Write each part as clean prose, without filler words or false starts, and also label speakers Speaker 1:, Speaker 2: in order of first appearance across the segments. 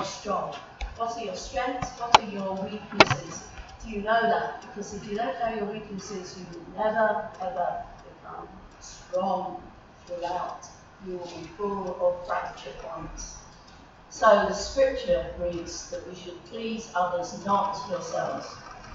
Speaker 1: strong? What are your strengths? What are your weaknesses? Do you know that? Because if you don't know your weaknesses, you will never, ever become strong throughout. You will be full of fracture points. So the scripture reads that we should please others, not yourselves.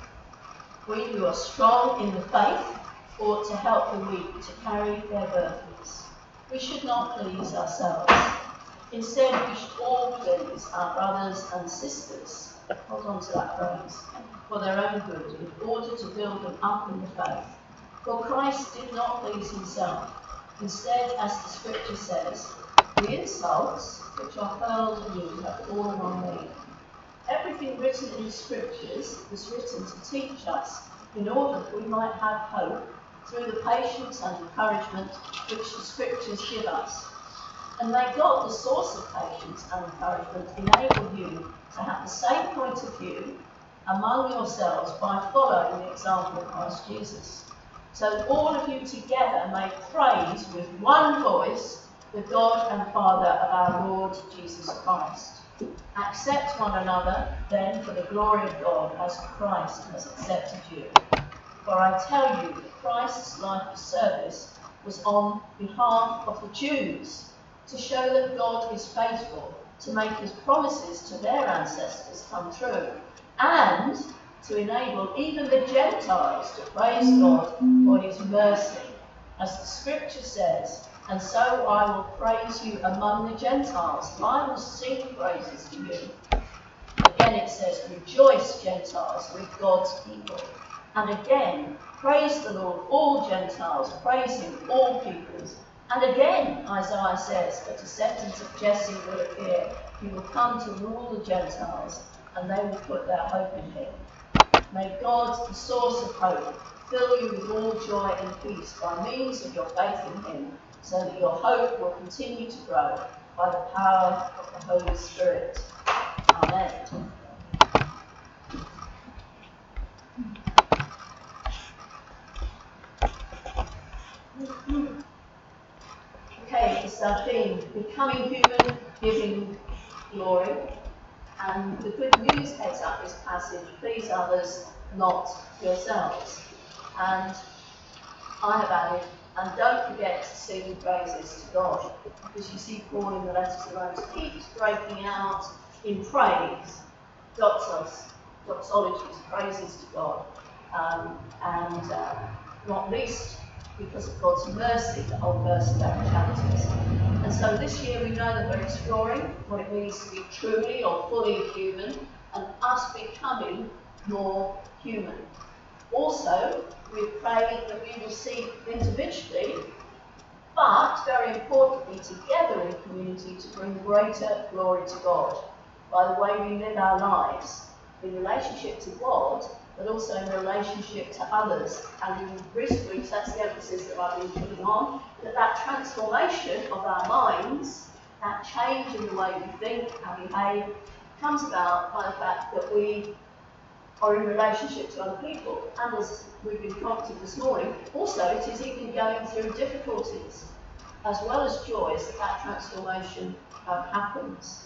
Speaker 1: We who are strong in the faith ought to help the weak to carry their burdens. We should not please ourselves. Instead, we should all please our brothers and sisters, hold on to that phrase, for their own good, in order to build them up in the faith. For Christ did not please himself. Instead, as the scripture says, the insults which are hurled at you have fallen on me. Everything written in the scriptures was written to teach us, in order that we might have hope through the patience and encouragement which the scriptures give us. And may God, the source of patience and encouragement, enable you to have the same point of view among yourselves by following the example of Christ Jesus. So that all of you together may praise with one voice the God and Father of our Lord Jesus Christ. Accept one another, then, for the glory of God, as Christ has accepted you. For I tell you that Christ's life of service was on behalf of the Jews, to show that God is faithful to make his promises to their ancestors come true, and to enable even the Gentiles to praise God for his mercy. As the scripture says, and so I will praise you among the Gentiles. I will sing praises to you. Again it says, rejoice, Gentiles, with God's people. And again, praise the Lord, all Gentiles, praise him, all peoples. And again, Isaiah says, a descendant of Jesse will appear. He will come to rule the Gentiles, and they will put their hope in him. May God, the source of hope, fill you with all joy and peace by means of your faith in him, so that your hope will continue to grow by the power of the Holy Spirit. Amen. Okay, it's our theme, becoming human, giving glory. And the good news heads up this passage, please others, not yourselves. And I have added, and don't forget to sing praises to God, because you see Paul in the letter to Romans keeps breaking out in praise, doxologies, praises to God, and not least because of God's mercy, the whole verse about chapters. And so this year we know that we're exploring what it means to be truly or fully human, and us becoming more human. Also, we pray that we will seek individually, but very importantly together in community, to bring greater glory to God by the way we live our lives in relationship to God, but also in relationship to others. And in recent weeks, that's the emphasis that I've been putting on, that transformation of our minds, that change in the way we think and behave, comes about by the fact that we are in relationship to other people. And as we've been prompted this morning, also it is even going through difficulties as well as joys that transformation happens.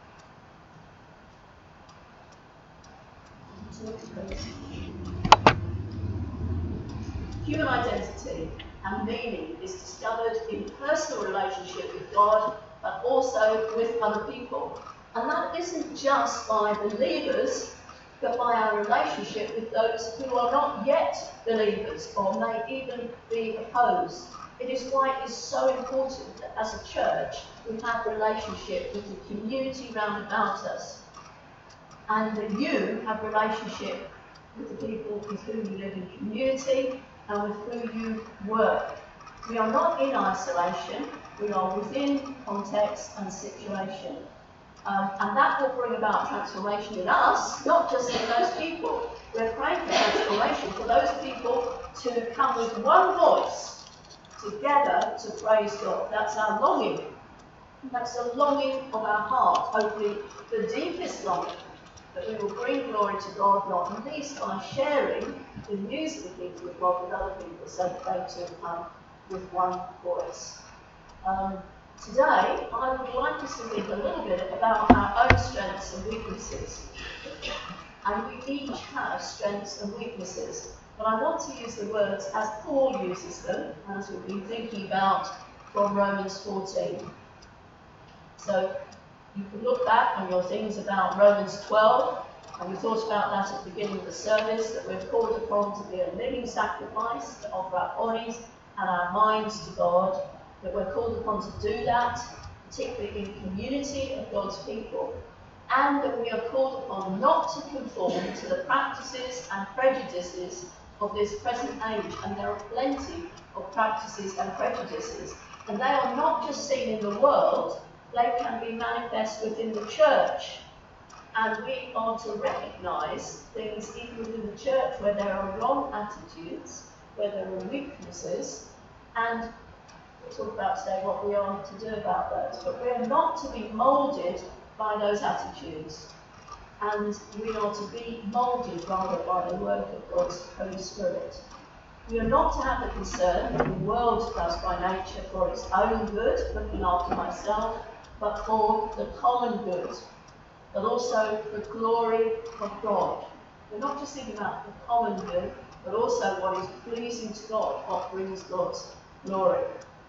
Speaker 1: Human identity and meaning is discovered in personal relationship with God, but also with other people. And that isn't just by believers, but by our relationship with those who are not yet believers or may even be opposed. It is why it is so important that as a church we have a relationship with the community round about us, and that you have a relationship with the people with whom you live in community and with whom you work. We are not in isolation, we are within context and situation. And that will bring about transformation in us, not just in those people. We're praying for transformation for those people to come with one voice together to praise God. That's our longing. That's the longing of our heart, hopefully the deepest longing, that we will bring glory to God, not least by sharing the news of the kingdom of God with other people, so that they too come with one voice. Today, I would like us to think a little bit about our own strengths weaknesses. And we each have strengths and weaknesses. But I want to use the words as Paul uses them, as we've been thinking about from Romans 14. So you can look back on your things about Romans 12, and we thought about that at the beginning of the service, that we're called upon to be a living sacrifice, to offer our bodies and our minds to God, that we're called upon to do that, particularly in community of God's people, and that we are called upon not to conform to the practices and prejudices of this present age. And there are plenty of practices and prejudices, and they are not just seen in the world, they can be manifest within the church. And we are to recognise things even within the church where there are wrong attitudes, where there are weaknesses, and we'll talk about today what we are to do about those. But we are not to be moulded by those attitudes, and we are to be moulded rather by the work of God's Holy Spirit. We are not to have the concern that the world does by nature for its own good, looking after myself, but for the common good, but also the glory of God. We're not just thinking about the common good, but also what is pleasing to God, what brings God's glory.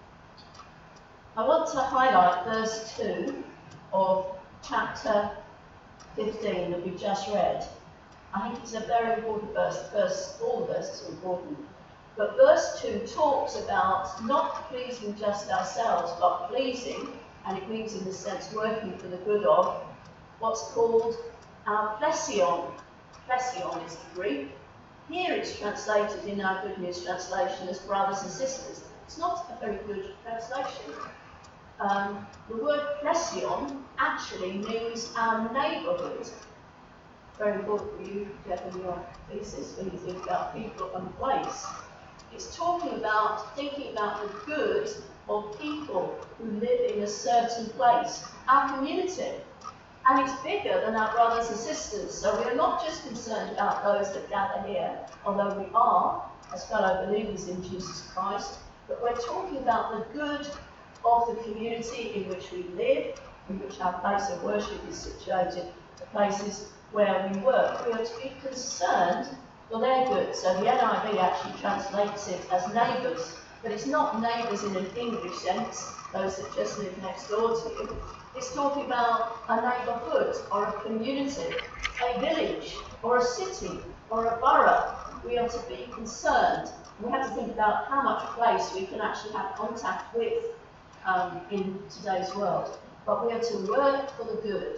Speaker 1: I want to highlight verse 2 of chapter 15 that we just read. I think it's a very important verse. All the verses are important. But verse 2 talks about not pleasing just ourselves, but pleasing, and it means in the sense working for the good of, what's called our plesion. Plesion is the Greek. Here it's translated in our Good News translation as brothers and sisters. It's not a very good translation. The word plesion actually means our neighbourhood. Very important for you, Jeff, in your thesis when you think about people and place. It's talking about thinking about the good of people who live in a certain place, our community. And it's bigger than our brothers and sisters. So we're not just concerned about those that gather here, although we are, as fellow believers in Jesus Christ, but we're talking about the good of the community in which we live, in which our place of worship is situated, the places where we work. We are to be concerned for their good. So the NIV actually translates it as neighbours, but it's not neighbours in an English sense, those that just live next door to you. It's talking about a neighbourhood or a community, a village or a city or a borough. We are to be concerned. We have to think about how much place we can actually have contact with in today's world. But we are to work for the good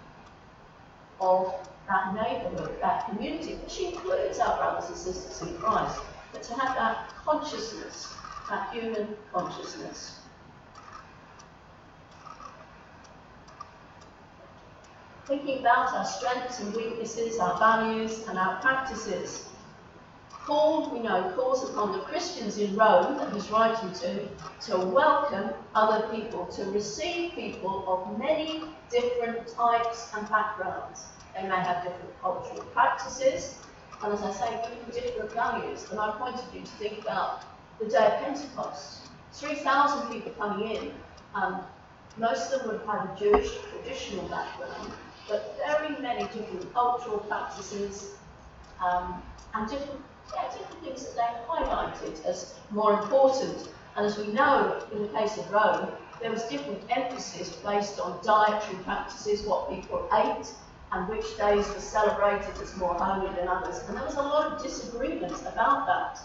Speaker 1: of that neighbourhood, that community, which includes our brothers and sisters in Christ, but to have that consciousness, that human consciousness. Thinking about our strengths and weaknesses, our values and our practices. Paul, we know, calls upon the Christians in Rome that he's writing to welcome other people, to receive people of many different types and backgrounds. They may have different cultural practices, and as I say, even different values. And I pointed you to think about the day of Pentecost. 3,000 people coming in. Most of them would have had a Jewish traditional background, but very many different cultural practices and different things that they highlighted as more important. And as we know, in the case of Rome, there was different emphasis placed on dietary practices, what people ate, and which days were celebrated as more holy than others. And there was a lot of disagreement about that.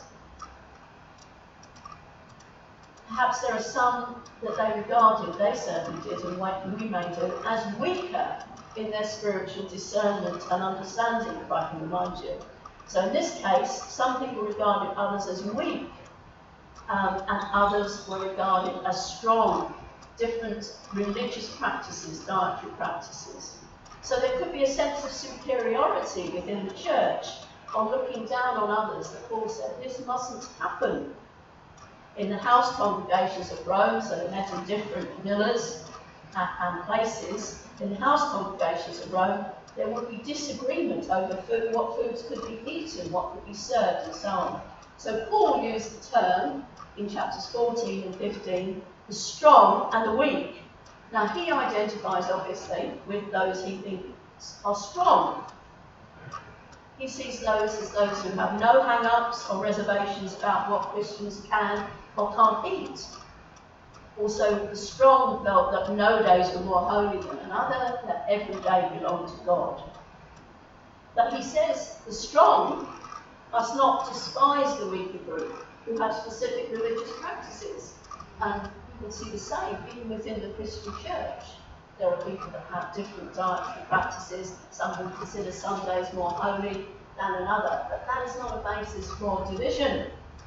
Speaker 1: Perhaps there are some that they regarded, they certainly did, and we may do, as weaker in their spiritual discernment and understanding, if I can remind you. So in this case, some people regarded others as weak, and others were regarded as strong. Different religious practices, dietary practices. So there could be a sense of superiority within the church, on looking down on others, that Paul said this mustn't happen. In the house congregations of Rome, so they met in different villas and places, in the house congregations of Rome, there would be disagreement over food, what foods could be eaten, what could be served, and so on. So Paul used the term in chapters 14 and 15, the strong and the weak. Now he identifies obviously with those he are strong. He sees those as those who have no hang-ups or reservations about what Christians can or can't eat. Also, the strong felt that no days were more holy than another, that every day belonged to God. But he says the strong must not despise the weaker group who have specific religious practices. And you can see the same even within the Christian church. There are people that have different dietary practices. Some will consider some days more holy than another, but that is not a basis for division.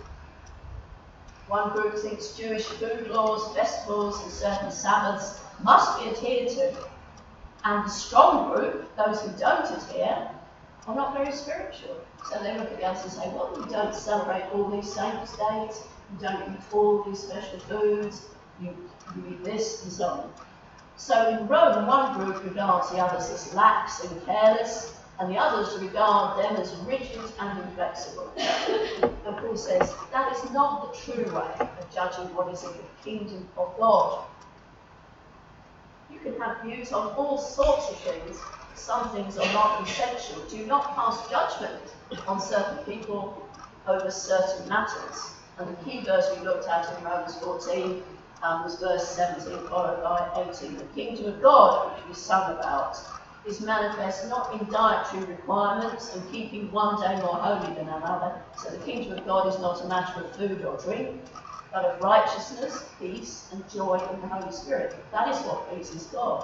Speaker 1: One group thinks Jewish food laws, festivals, and certain Sabbaths must be adhered to. And the strong group, those who don't adhere, are not very spiritual. So they look at the others and say, well, you don't celebrate all these saints' days, you don't eat all these special foods, you eat this and so on. So in Rome, one group regards the others as lax and careless, and the others regard them as rigid and inflexible. And Paul says that is not the true way of judging what is in the kingdom of God. You can have views on all sorts of things. Some things are not essential. Do not pass judgment on certain people over certain matters. And the key verse we looked at in Romans 14 was verse 17 followed by 18. The kingdom of God, which we sung about, is manifest not in dietary requirements and keeping one day more holy than another. So the kingdom of God is not a matter of food or drink, but of righteousness, peace, and joy in the Holy Spirit. That is what pleases God.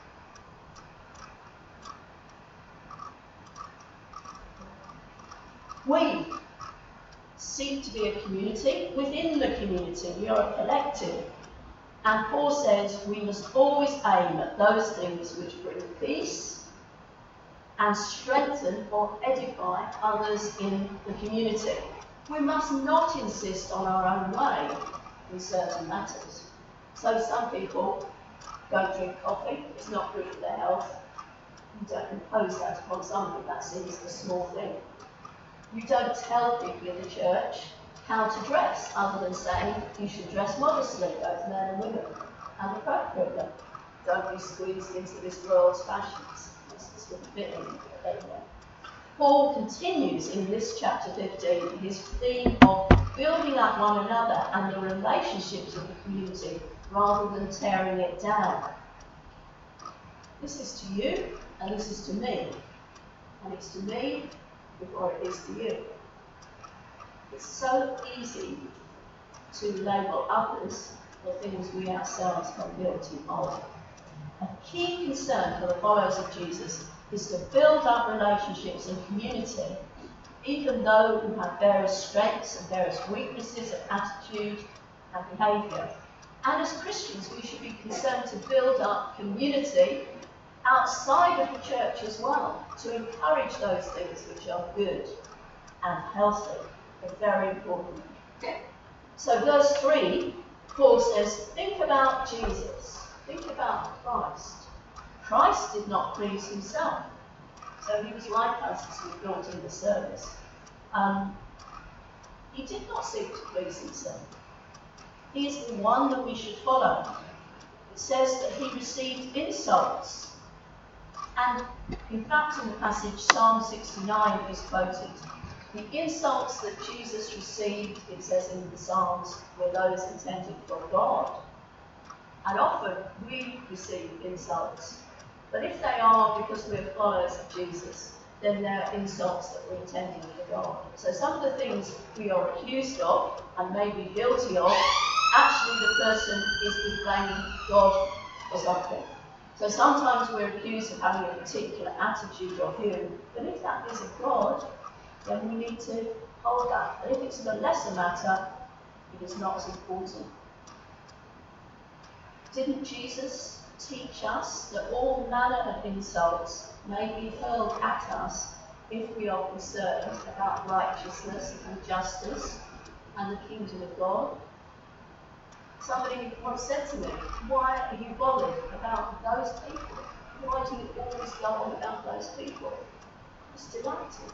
Speaker 1: We seek to be a community. Within the community, we are a collective. And Paul says we must always aim at those things which bring peace and strengthen or edify others in the community. We must not insist on our own way in certain matters. So some people don't drink coffee, it's not good for their health. You don't impose that upon somebody, that seems a small thing. You don't tell people in the church how to dress, other than saying you should dress modestly, both men and women, and appropriately. Don't be squeezed into this world's fashions. This is sort of fitting, but anyway. Paul continues in this chapter 15 his theme of building up one another and the relationships of the community rather than tearing it down. This is to you, and this is to me. And it's to me before it is to you. It's so easy to label others for things we ourselves are guilty of. A key concern for the followers of Jesus is to build up relationships and community, even though we have various strengths and various weaknesses of attitude and behaviour. And as Christians, we should be concerned to build up community outside of the church as well, to encourage those things which are good and healthy. They're very important. So verse 3, Paul says, think about Jesus. Think about Christ. Christ did not please himself. So he was like us as we thought in the service. He did not seek to please himself. He is the one that we should follow. It says that he received insults. And in fact, in the passage, Psalm 69 is quoted. The insults that Jesus received, it says in the Psalms, were those intended for God. And often we receive insults. But if they are because we're followers of Jesus, then they're insults that we're intending for God. So some of the things we are accused of and may be guilty of, actually the person is blaming God for something. So sometimes we're accused of having a particular attitude or view, but if that is of God, then we need to hold that. But if it's of a lesser matter, it is not as important. Didn't Jesus teach us that all manner of insults may be hurled at us if we are concerned about righteousness and justice and the kingdom of God? Somebody once said to me, why are you bothered about those people? Why do you always go on about those people? I was delighted.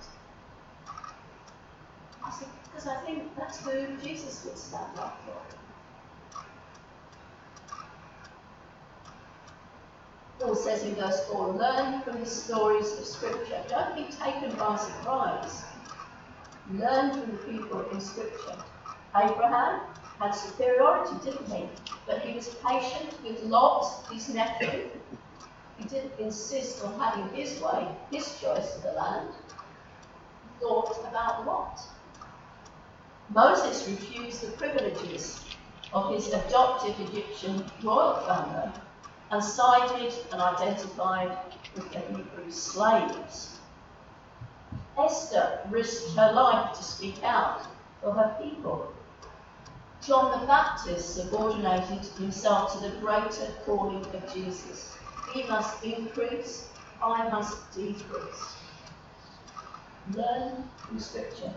Speaker 1: I said, because I think that's who Jesus would stand up for. Paul says in verse 4, learn from the stories of Scripture. Don't be taken by surprise. Learn from the people in Scripture. Abraham had superiority, didn't he? But he was patient with Lot, his nephew. He didn't insist on having his way, his choice of the land. He thought about Lot. Moses refused the privileges of his adopted Egyptian royal family and sided and identified with the Hebrew slaves. Esther risked her life to speak out for her people. John the Baptist subordinated himself to the greater calling of Jesus. He must increase, I must decrease. Learn from Scripture.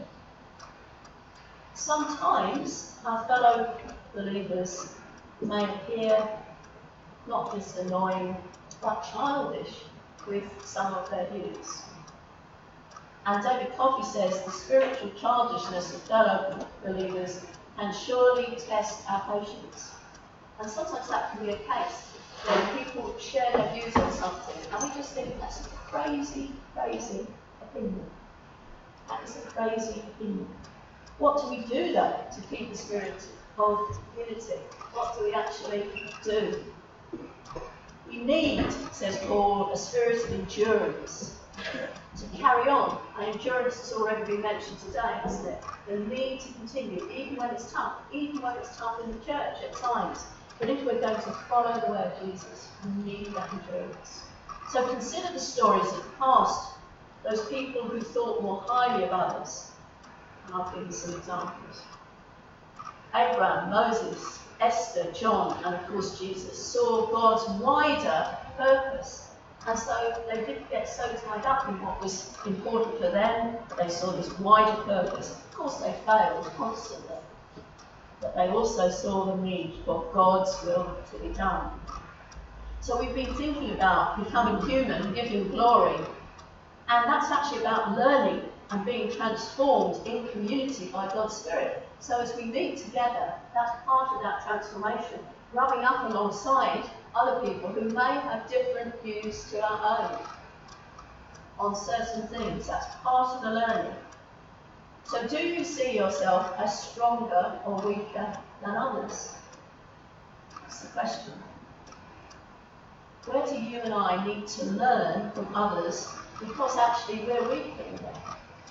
Speaker 1: Sometimes our fellow believers may appear not just annoying, but childish with some of their views. And David Coffey says the spiritual childishness of fellow believers can surely test our patience. And sometimes that can be a case when people share their views on something and we just think that's a crazy, crazy opinion. That is a crazy opinion. What do we do though to keep the spirit of unity? What do we actually do? We need, says Paul, a spirit of endurance to carry on. And endurance has already been mentioned today, hasn't it? The need to continue, even when it's tough, even when it's tough in the church at times. But if we're going to follow the way of Jesus, we need that endurance. So consider the stories of the past, those people who thought more highly of others. And I'll give you some examples. Abraham, Moses, Esther, John, and of course Jesus saw God's wider purpose. And so they didn't get so tied up in what was important for them. They saw this wider purpose. Of course they failed constantly. But they also saw the need for God's will to be done. So we've been thinking about becoming human, giving glory. And that's actually about learning and being transformed in community by God's Spirit. So as we meet together, that's part of that transformation, rubbing up alongside other people who may have different views to our own on certain things. That's part of the learning. So do you see yourself as stronger or weaker than others? That's the question. Where do you and I need to learn from others because actually we're weaker than them?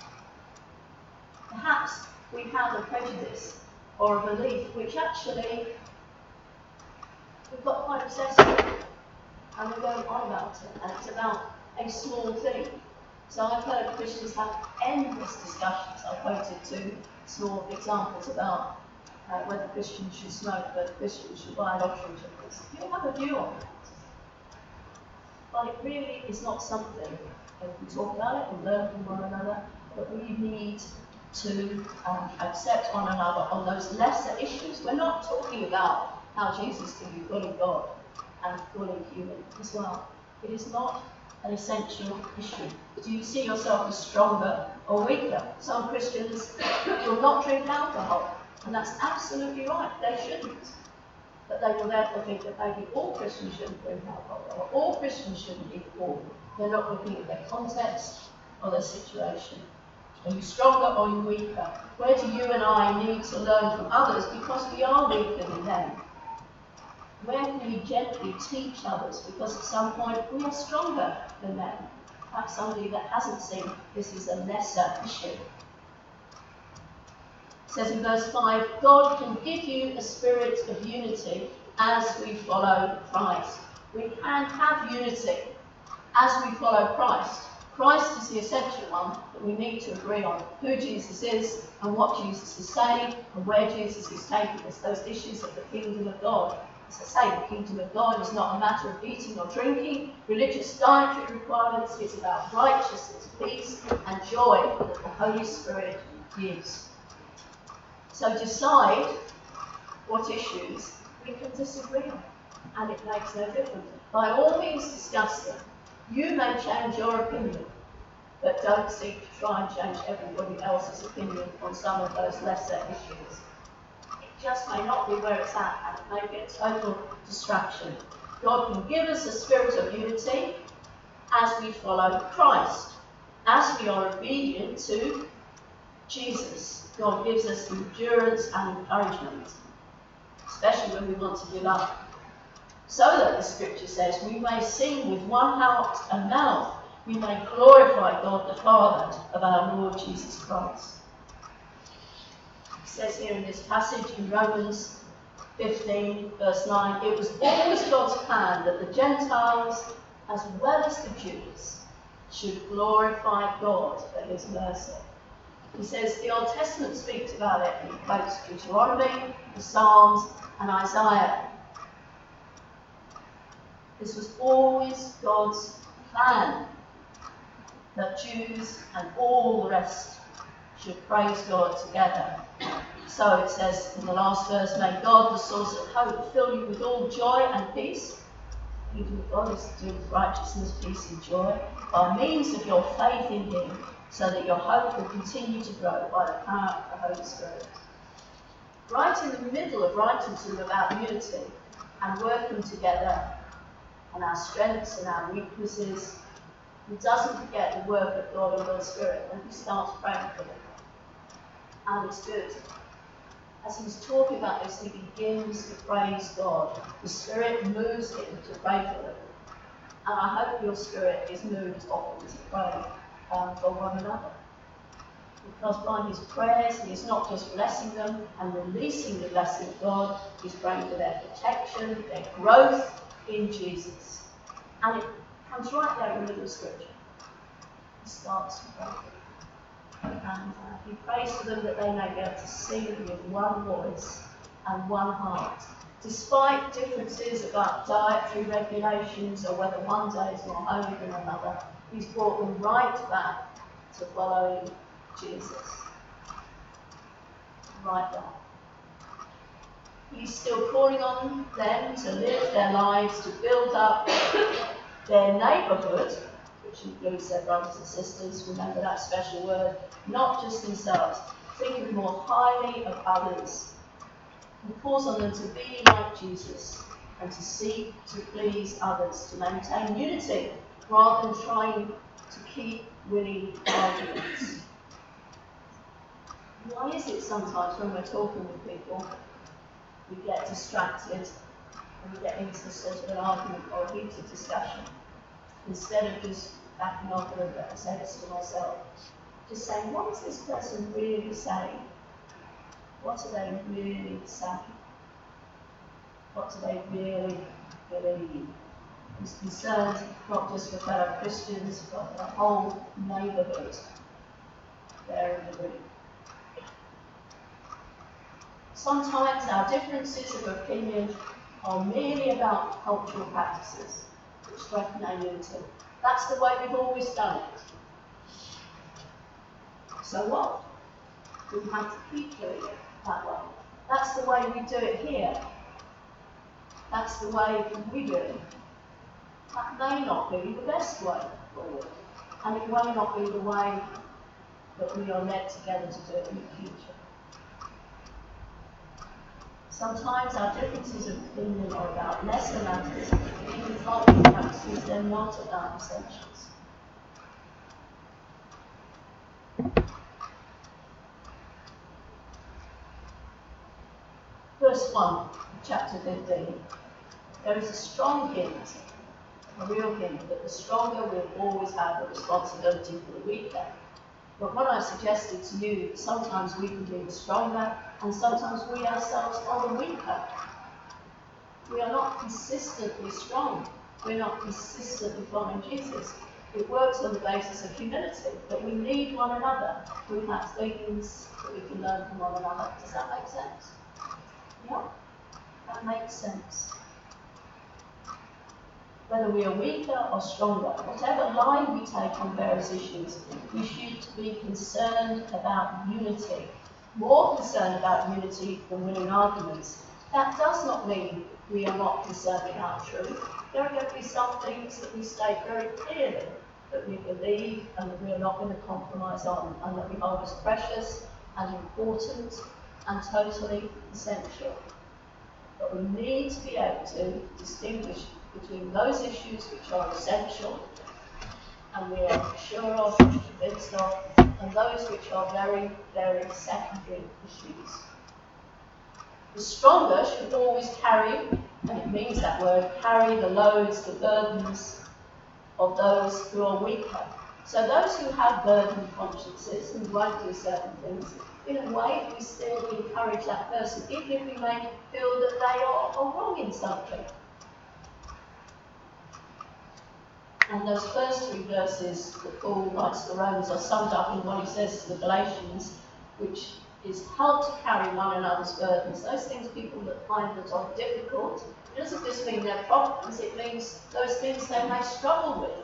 Speaker 1: Perhaps we have a prejudice or a belief which actually we've got quite obsessed with and we're going on about it, and it's about a small thing. So I've heard Christians have endless discussions. I quoted two small examples about whether Christians should smoke, whether Christians should buy lottery tickets. You have a view on that. But it really is not something that we talk about it and learn from one another, but we need to accept one another on those lesser issues. We're not talking about how Jesus can be fully God and fully human as well. It is not an essential issue. Do you see yourself as stronger or weaker? Some Christians will not drink alcohol, and that's absolutely right, they shouldn't. But they will therefore think that maybe all Christians shouldn't drink alcohol, or all Christians shouldn't eat pork. They're not looking at their context or their situation. Are you stronger or are you weaker? Where do you and I need to learn from others because we are weaker than them? Where can we gently teach others because at some point we are stronger than them? Perhaps somebody that hasn't seen this is a lesser issue. It says in verse 5, God can give you a spirit of unity as we follow Christ. We can have unity as we follow Christ. Christ is the essential one that we need to agree on. Who Jesus is and what Jesus is saying and where Jesus is taking us. Those issues of the kingdom of God. As I say, the kingdom of God is not a matter of eating or drinking, religious dietary requirements. It's about righteousness, peace and joy that the Holy Spirit gives. So decide what issues we can disagree on, and it makes no difference. By all means discuss them. You may change your opinion, but don't seek to try and change everybody else's opinion on some of those lesser issues. It just may not be where it's at, and it may be a total distraction. God can give us a spirit of unity as we follow Christ. As we are obedient to Jesus, God gives us endurance and encouragement, especially when we want to give up. So that the scripture says, we may sing with one heart and mouth, we may glorify God the Father of our Lord Jesus Christ. It says here in this passage in Romans 15, verse 9, it was always God's plan that the Gentiles, as well as the Jews, should glorify God for his mercy. He says the Old Testament speaks about it. He quotes Deuteronomy, the Psalms, and Isaiah. This was always God's plan, that Jews and all the rest should praise God together. So it says in the last verse, may God, the source of hope, fill you with all joy and peace. The kingdom of God is to do with righteousness, peace and joy, by means of your faith in him, so that your hope will continue to grow by the power of the Holy Spirit. Right in the middle of writing to them about unity and working together and our strengths and our weaknesses, he doesn't forget the work of God and God's Spirit when he starts praying for them. And it's good. As he's talking about this, he begins to praise God. The Spirit moves him to pray for them. And I hope your spirit is moved often to pray for one another. Because by his prayers, he is not just blessing them and releasing the blessing of God, he's praying for their protection, their growth in Jesus. And it comes right there in the middle of Scripture. He starts to pray for them. And he prays for them that they may be able to sing with one voice and one heart. Despite differences about dietary regulations or whether one day is more holy than another, he's brought them right back to following Jesus. Right back. He's still calling on them to live their lives, to build up their neighbourhood, which includes their brothers and sisters. Remember that special word, not just themselves. Thinking more highly of others. He calls on them to be like Jesus and to seek to please others, to maintain unity rather than trying to keep winning arguments. Why is it sometimes when we're talking with people, we get distracted and we get into sort of an argument or a heated discussion, instead of just backing off a little bit and saying this to myself, just saying, what is this person really saying? What are they really saying? What do they really believe? He's concerned not just for fellow Christians, but for the whole neighbourhood there in the room. Sometimes our differences of opinion are merely about cultural practices which strengthen our unity. That's the way we've always done it. So what? We have to keep doing it that way. That's the way we do it here. That's the way we do it. That may not be the best way forward. And it may not be the way that we are led together to do it in the future. Sometimes our differences of opinion are about lesser matters, even cultural practices, they're not about essentials. Verse 1, chapter 15. There is a strong hint, a real hint, that the stronger will always have a responsibility for the weaker. But what I've suggested to you, sometimes we can be the stronger, and sometimes we ourselves are the weaker. We are not consistently strong. We're not consistently following Jesus. It works on the basis of humility, but we need one another. We have things that we can learn from one another. Does that make sense? Yeah, that makes sense. Whether we are weaker or stronger, whatever line we take on various issues, we should be concerned about unity. More concerned about unity than winning arguments. That does not mean we are not concerned about truth. There are going to be some things that we state very clearly that we believe and that we are not going to compromise on, and that we hold as precious and important and totally essential. But we need to be able to distinguish between those issues which are essential and we are sure of, convinced of, and those which are very, very secondary issues. The stronger should always carry, and it means that word, carry the loads, the burdens of those who are weaker. So those who have burdened consciences and won't do certain things, in a way we still encourage that person, even if we may feel that they are wrong in something. And those first three verses that Paul writes to the Romans are summed up in what he says to the Galatians, which is help to carry one another's burdens. Those things people that find that are difficult, it doesn't just mean they're problems, it means those things they may struggle with.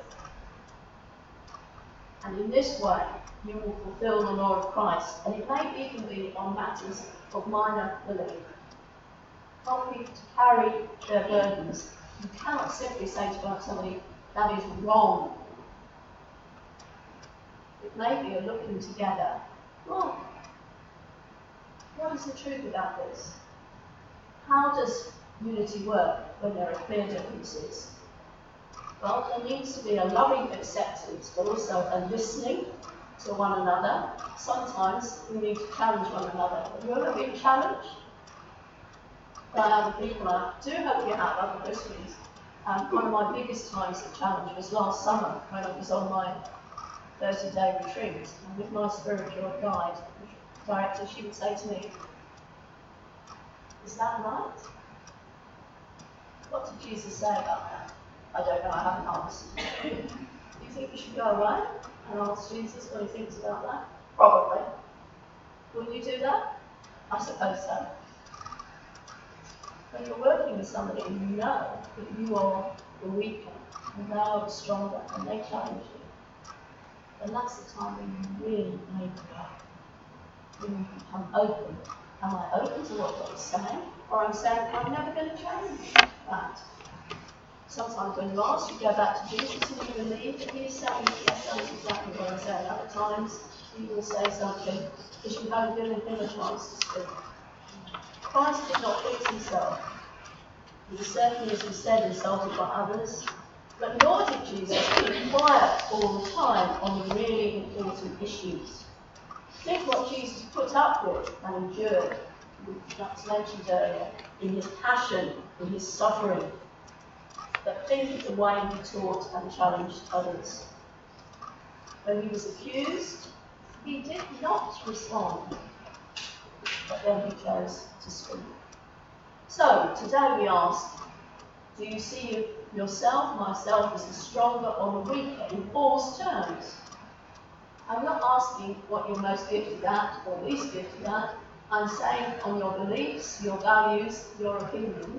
Speaker 1: And in this way, you will fulfill the law of Christ. And it may even be on matters of minor belief. Help people to carry their burdens. You cannot simply say to somebody, that is wrong. It may be a looking together. Well, what is the truth about this? How does unity work when there are clear differences? Well, there needs to be a loving acceptance, but also a listening to one another. Sometimes we need to challenge one another. Have you ever been challenged by other people? I do hope you have, other Christians. One of my biggest times of challenge was last summer when I was on my 30-day retreat. And with my spiritual guide, the director, she would say to me, "Is that right? What did Jesus say about that?" I don't know, I haven't asked. Do you think we should go away and ask Jesus what he thinks about that? Probably. Will you do that? I suppose so. When you're working with somebody and you know that you are the weaker and they are the stronger and they challenge you, then that's the time when you really need to go. When you become open. Am I open to what God is saying? Or I'm saying, I'm never going to change that. Sometimes when you ask, you go back to Jesus and you believe that he is saying, yes, that is exactly what I'm saying. Other times, he will say something because you haven't given him a chance to speak. Christ did not please himself. He was certainly, as we said, insulted by others. But nor did Jesus keep quiet all the time on the really important issues. Think what Jesus put up with and endured, that was mentioned earlier, in his passion, in his suffering. But think of the way he taught and challenged others. When he was accused, he did not respond, but then he chose to speak. So, today we ask, do you see yourself, myself, as the stronger or the weaker in Paul's terms? I'm not asking what you're most gifted at or least gifted at. I'm saying on your beliefs, your values, your opinion.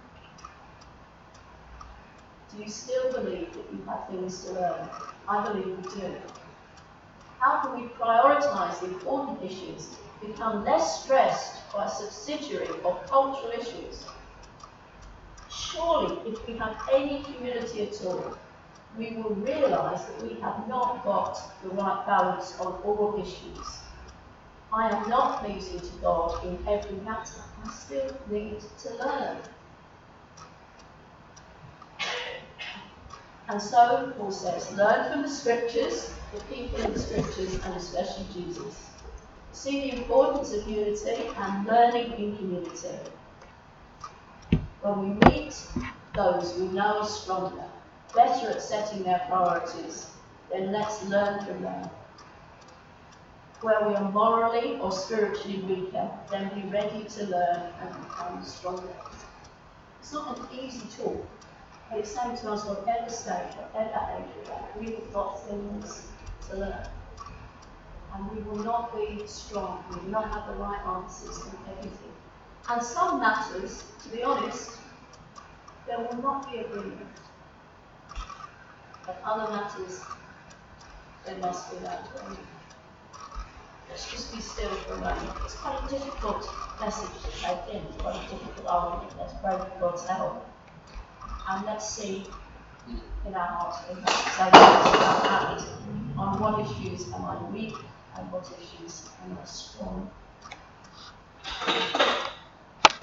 Speaker 1: Do you still believe that you have things to learn? I believe we do. How can we prioritise the important issues, become less stressed by subsidiary or cultural issues? Surely, if we have any humility at all, we will realise that we have not got the right balance on all issues. I am not pleasing to God in every matter. I still need to learn. And so, Paul says, learn from the scriptures, the people in the scriptures, and especially Jesus. See the importance of unity and learning in community. When we meet those we know are stronger, better at setting their priorities, then let's learn from them. Where we are morally or spiritually weaker, then be ready to learn and become stronger. It's not an easy talk. But it's saying to us, whatever stage, whatever age we're at, we have got things to learn. And we will not be strong. We will not have the right answers to everything. And some matters, to be honest, there will not be agreement. But other matters, there must be that agreement. Let's just be still for a moment. It's quite a difficult message to take in. It's quite a difficult argument. Let's pray for God's help. And let's see in our hearts what we have to say about that. On what issues am I weak and what issues am I strong?